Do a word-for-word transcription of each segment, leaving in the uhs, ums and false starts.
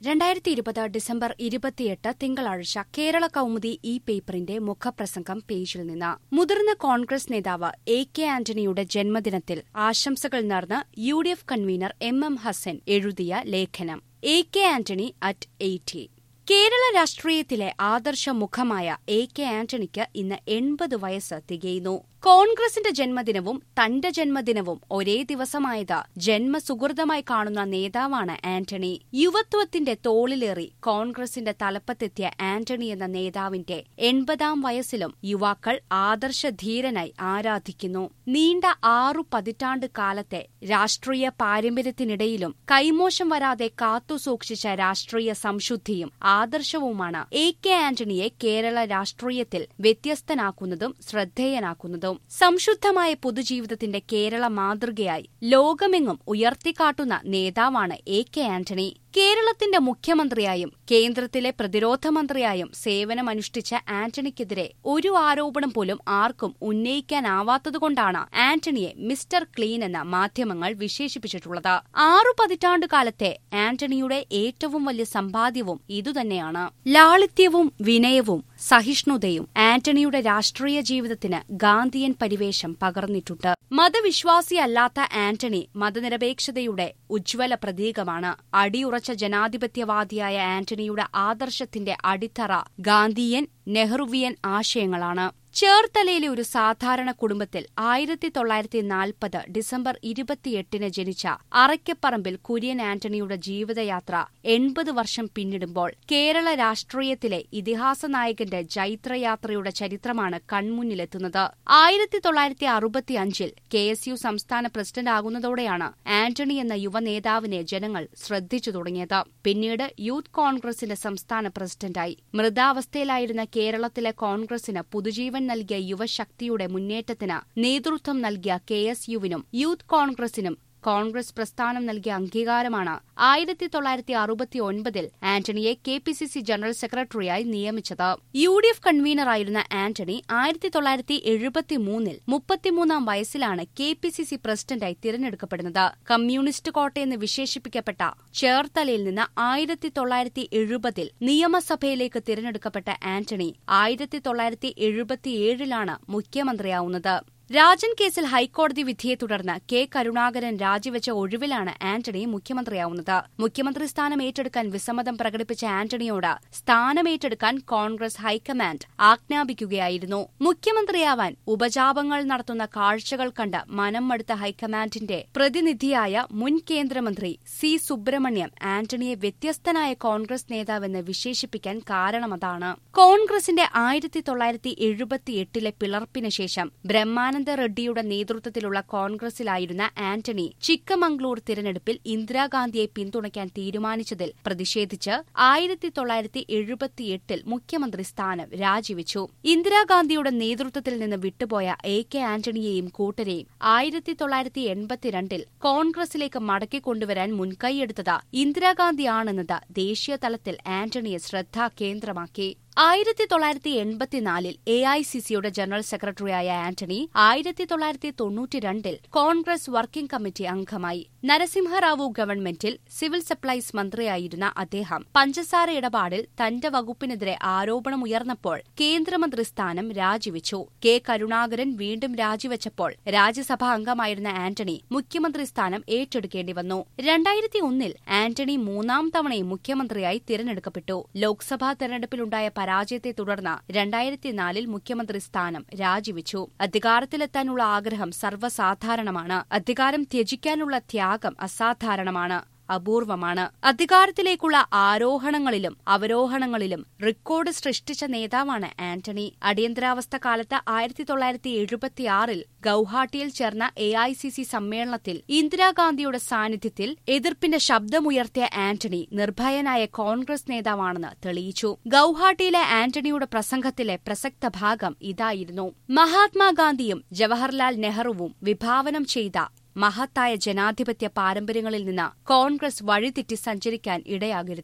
രണ്ടായിരത്തി ഇരുപത് ഡിസംബർ ഇരുപത്തിയെട്ട് തിങ്കളാഴ്ച കേരള കൗമുദി ഈ പേപ്പറിന്റെ മുഖപ്രസംഗം പേജിൽ നിന്ന് മുതിർന്ന കോൺഗ്രസ് നേതാവ് എ കെ ആന്റണിയുടെ ജന്മദിനത്തിൽ ആശംസകൾ നേർന്ന് U D F convener M M Hasan എഴുതിയ ലേഖനം. A K Antony at eighty. Kerala രാഷ്ട്രീയത്തിലെ ആദർശ മുഖമായ എ കെ ആന്റണിക്ക് ഇന്ന് എൺപത് വയസ്സ് തികയുന്നു. കോൺഗ്രസിന്റെ ജന്മദിനവും തന്റെ ജന്മദിനവും ഒരേ ദിവസമായത് ജന്മസുഹൃതമായി കാണുന്ന നേതാവാണ് ആന്റണി. യുവത്വത്തിന്റെ തോളിലേറി കോൺഗ്രസിന്റെ തലപ്പത്തെത്തിയ ആന്റണി എന്ന നേതാവിന്റെ എൺപതാം വയസ്സിലും യുവാക്കൾ ആദർശധീരനായി ആരാധിക്കുന്നു. നീണ്ട ആറു പതിറ്റാണ്ട് കാലത്തെ രാഷ്ട്രീയ പാരമ്പര്യത്തിനിടയിലും കൈമോശം വരാതെ കാത്തുസൂക്ഷിച്ച രാഷ്ട്രീയ സംശുദ്ധിയും ആദർശവുമാണ് എ കെ ആന്റണിയെ കേരള രാഷ്ട്രീയത്തിൽ വ്യത്യസ്തനാക്കുന്നതും ശ്രദ്ധേയനാക്കുന്നതും. സംശുദ്ധമായ പൊതുജീവിതത്തിന്റെ കേരള മാതൃകയായി ലോകമെങ്ങും ഉയർത്തിക്കാട്ടുന്ന നേതാവാണ് എ കെ ആന്റണി. കേരളത്തിന്റെ മുഖ്യമന്ത്രിയായും കേന്ദ്രത്തിലെ പ്രതിരോധ മന്ത്രിയായും സേവനമനുഷ്ഠിച്ച ആന്റണിക്കെതിരെ ഒരു ആരോപണം പോലും ആർക്കും ഉന്നയിക്കാനാവാത്തതുകൊണ്ടാണ് ആന്റണിയെ മിസ്റ്റർ ക്ലീൻ എന്ന മാധ്യമങ്ങൾ വിശേഷിപ്പിച്ചിട്ടുള്ളത്. ആറു പതിറ്റാണ്ടുകാലത്തെ ആന്റണിയുടെ ഏറ്റവും വലിയ സമ്പാദ്യവും ഇതുതന്നെയാണ്. ലാളിത്യവും വിനയവും സഹിഷ്ണുതയും ആന്റണിയുടെ രാഷ്ട്രീയ ജീവിതത്തിന് ഗാന്ധിയൻ പരിവേഷം പകർന്നിട്ടുണ്ട്. മതവിശ്വാസിയല്ലാത്ത ആന്റണി മതനിരപേക്ഷതയുടെ ഉജ്ജ്വല പ്രതീകമാണ്. അടിയുറച്ച ജനാധിപത്യവാദിയായ ആന്റണിയുടെ ആദർശത്തിന്റെ അടിത്തറ ഗാന്ധിയൻ നെഹ്റുവിയൻ ആശയങ്ങളാണ്. ചേർത്തലയിലെ ഒരു സാധാരണ കുടുംബത്തിൽ ആയിരത്തി തൊള്ളായിരത്തി നാൽപ്പത് ഡിസംബർ ഇരുപത്തിയെട്ടിന് ജനിച്ച അറയ്ക്കപ്പറമ്പിൽ കുര്യൻ ആന്റണിയുടെ ജീവിതയാത്ര എൺപത് വർഷം പിന്നിടുമ്പോൾ കേരള രാഷ്ട്രീയത്തിലെ ഇതിഹാസ നായകന്റെ ജൈത്രയാത്രയുടെ ചരിത്രമാണ് കൺമുന്നിലെത്തുന്നത്. ആയിരത്തി തൊള്ളായിരത്തി അറുപത്തിയഞ്ചിൽ കെ എസ് യു സംസ്ഥാന പ്രസിഡന്റാകുന്നതോടെയാണ് ആന്റണി എന്ന യുവനേതാവിനെ ജനങ്ങൾ ശ്രദ്ധിച്ചു തുടങ്ങിയത്. പിന്നീട് യൂത്ത് കോൺഗ്രസിന്റെ സംസ്ഥാന പ്രസിഡന്റായി. മൃതാവസ്ഥയിലായിരുന്ന കേരളത്തിലെ കോൺഗ്രസിന് പുതുജീവൻ നൽകിയ യുവശക്തിയുടെ മുന്നേറ്റത്തിന് നേതൃത്വം നൽകിയ കെ എസ് യുവിനും യൂത്ത് കോൺഗ്രസിനും കോൺഗ്രസ് പ്രസ്ഥാനം നൽകിയ അംഗീകാരമാണ് ആയിരത്തി തൊള്ളായിരത്തി അറുപത്തി ഒൻപതിൽ ആന്റണിയെ K P C C general സെക്രട്ടറിയായി നിയമിച്ചത്. യു ഡി എഫ് കൺവീനറായിരുന്ന ആന്റണി ആയിരത്തി തൊള്ളായിരത്തി എഴുപത്തിമൂന്നിൽ മുപ്പത്തിമൂന്നാം വയസ്സിലാണ് കെ പി സി സി പ്രസിഡന്റായി തിരഞ്ഞെടുക്കപ്പെടുന്നത്. കമ്മ്യൂണിസ്റ്റ് കോട്ടയെന്ന് വിശേഷിപ്പിക്കപ്പെട്ട ചേർത്തലയിൽ നിന്ന് ആയിരത്തി തൊള്ളായിരത്തി എഴുപതിൽ നിയമസഭയിലേക്ക് തിരഞ്ഞെടുക്കപ്പെട്ട ആന്റണി ആയിരത്തി തൊള്ളായിരത്തി എഴുപത്തിയേഴിലാണ് മുഖ്യമന്ത്രിയാവുന്നത്. രാജൻ കേസിൽ ഹൈക്കോടതി വിധിയെ തുടർന്ന് കെ കരുണാകരൻ രാജിവെച്ച ഒഴിവിലാണ് ആന്റണി മുഖ്യമന്ത്രിയാവുന്നത്. മുഖ്യമന്ത്രി സ്ഥാനം ഏറ്റെടുക്കാൻ വിസമ്മതം പ്രകടിപ്പിച്ച ആന്റണിയോട് സ്ഥാനമേറ്റെടുക്കാൻ കോൺഗ്രസ് ഹൈക്കമാൻഡ് ആജ്ഞാപിക്കുകയായിരുന്നു. മുഖ്യമന്ത്രിയാവാൻ ഉപജാപങ്ങൾ നടത്തുന്ന കാഴ്ചകൾ കണ്ട് മനം മടുത്ത ഹൈക്കമാൻഡിന്റെ പ്രതിനിധിയായ മുൻ കേന്ദ്രമന്ത്രി സി സുബ്രഹ്മണ്യം ആന്റണിയെ വ്യത്യസ്തനായ കോൺഗ്രസ് നേതാവെന്ന് വിശേഷിപ്പിക്കാൻ കാരണമതാണ്. കോൺഗ്രസിന്റെ ആയിരത്തി തൊള്ളായിരത്തി എഴുപത്തിയെട്ടിലെ പിളർപ്പിന് ശേഷം ബ്രഹ്മാനന്ദ റെഡ്ഡിയുടെ നേതൃത്വത്തിലുള്ള കോൺഗ്രസിലായിരുന്ന ആന്റണി ചിക്കമംഗ്ലൂർ തിരഞ്ഞെടുപ്പിൽ ഇന്ദിരാഗാന്ധിയെ പിന്തുണയ്ക്കാൻ തീരുമാനിച്ചതിൽ പ്രതിഷേധിച്ച് ആയിരത്തി തൊള്ളായിരത്തി എഴുപത്തിയെട്ടിൽ മുഖ്യമന്ത്രി സ്ഥാനം രാജിവെച്ചു. ഇന്ദിരാഗാന്ധിയുടെ നേതൃത്വത്തിൽ നിന്ന് വിട്ടുപോയ എ കെ ആന്റണിയെയും കൂട്ടരെയും ആയിരത്തി തൊള്ളായിരത്തി എൺപത്തിരണ്ടിൽ കോൺഗ്രസിലേക്ക് മടക്കിക്കൊണ്ടുവരാൻ മുൻകൈയെടുത്തത് ഇന്ദിരാഗാന്ധിയാണെന്നത് ദേശീയ തലത്തിൽ ആന്റണിയെ ശ്രദ്ധാകേന്ദ്രമാക്കി. ആയിരത്തി തൊള്ളായിരത്തി എൺപത്തിനാലിൽ എ ഐ സി സിയുടെ ജനറൽ സെക്രട്ടറിയായ ആന്റണി ആയിരത്തി തൊള്ളായിരത്തി തൊണ്ണൂറ്റിരണ്ടിൽ കോൺഗ്രസ് വർക്കിംഗ് കമ്മിറ്റി അംഗമായി. നരസിംഹറാവു ഗവൺമെന്റിൽ സിവിൽ സപ്ലൈസ് മന്ത്രിയായിരുന്ന അദ്ദേഹം പഞ്ചസാര ഇടപാടിൽ തന്റെ വകുപ്പിനെതിരെ ആരോപണമുയർന്നപ്പോൾ കേന്ദ്രമന്ത്രി സ്ഥാനം രാജിവെച്ചു. കെ കരുണാകരൻ വീണ്ടും രാജിവെച്ചപ്പോൾ രാജ്യസഭാ അംഗമായിരുന്ന ആന്റണി മുഖ്യമന്ത്രി സ്ഥാനം ഏറ്റെടുക്കേണ്ടി വന്നു. രണ്ടായിരത്തി ഒന്നിൽ ആന്റണി മൂന്നാം തവണയും മുഖ്യമന്ത്രിയായി തിരഞ്ഞെടുക്കപ്പെട്ടു. ലോക്സഭാ തെരഞ്ഞെടുപ്പിലുണ്ടായ പരാജയത്തെ തുടർന്ന് രണ്ടായിരത്തിനാലിൽ മുഖ്യമന്ത്രി സ്ഥാനം രാജിവെച്ചു. അധികാരത്തിലെത്താനുള്ള ആഗ്രഹം സർവ്വസാധാരണമാണ്. അധികാരം ത്യജിക്കാനുള്ള ത്യാഗം അസാധാരണമാണ്, അപൂർവമാണ്. അധികാരത്തിലേക്കുള്ള ആരോഹണങ്ങളിലും അവരോഹണങ്ങളിലും റെക്കോർഡ് സൃഷ്ടിച്ച നേതാവാണ് ആന്റണി. അടിയന്തരാവസ്ഥ കാലത്ത് ആയിരത്തി തൊള്ളായിരത്തി എഴുപത്തിയാറിൽ ഗൌഹാട്ടിയിൽ ചേർന്ന എ ഐ സി സി സമ്മേളനത്തിൽ ഇന്ദിരാഗാന്ധിയുടെ സാന്നിധ്യത്തിൽ എതിർപ്പിന്റെ ശബ്ദമുയർത്തിയ ആന്റണി നിർഭയനായ കോൺഗ്രസ് നേതാവാണെന്ന് തെളിയിച്ചു. ഗൌഹാട്ടിയിലെ ആന്റണിയുടെ പ്രസംഗത്തിലെ പ്രസക്ത ഭാഗം ഇതായിരുന്നു: മഹാത്മാഗാന്ധിയും ജവഹർലാൽ നെഹ്റുവും വിഭാവനം ചെയ്ത മഹത്തായ ജനാധിപത്യ പാരമ്പര്യങ്ങളിൽ നിന്ന് കോൺഗ്രസ് വഴിതെറ്റി സഞ്ചരിക്കാൻ ഇടയാകരുത്.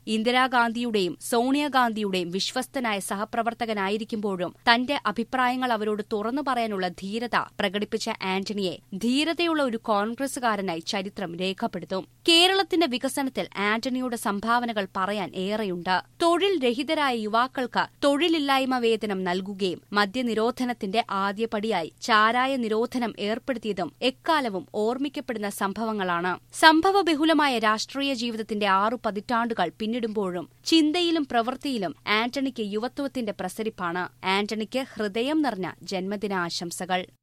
ഇന്ദിരാഗാന്ധിയുടെയും സോണിയാഗാന്ധിയുടെയും വിശ്വസ്തനായ സഹപ്രവർത്തകനായിരിക്കുമ്പോഴും തന്റെ അഭിപ്രായങ്ങൾ അവരോട് തുറന്നു പറയാനുള്ള ധീരത പ്രകടിപ്പിച്ച ആന്റണിയെ ധീരതയുള്ള ഒരു കോൺഗ്രസുകാരനായി ചരിത്രം രേഖപ്പെടുത്തും. കേരളത്തിന്റെ വികസനത്തിൽ ആന്റണിയുടെ സംഭാവനകൾ പറയാൻ ഏറെയുണ്ട്. തൊഴിൽ രഹിതരായ യുവാക്കൾക്ക് തൊഴിലില്ലായ്മ വേതനം നൽകുകയും മദ്യനിരോധനത്തിന്റെ ആദ്യപടിയായി ചാരായ നിരോധനം ഏർപ്പെടുത്തിയതും എക്കാലവും ഓർമ്മിക്കപ്പെടുന്ന സംഭവങ്ങളാണ്. സംഭവബഹുലമായ രാഷ്ട്രീയ ജീവിതത്തിന്റെ ആറു പതിറ്റാണ്ടുകൾ പിന്നിടുമ്പോഴും ചിന്തയിലും പ്രവൃത്തിയിലും ആന്റണിക്ക് യുവത്വത്തിന്റെ പ്രസരിപ്പാണ്. ആന്റണിക്ക് ഹൃദയം നിറഞ്ഞ ജന്മദിനാശംസകൾ.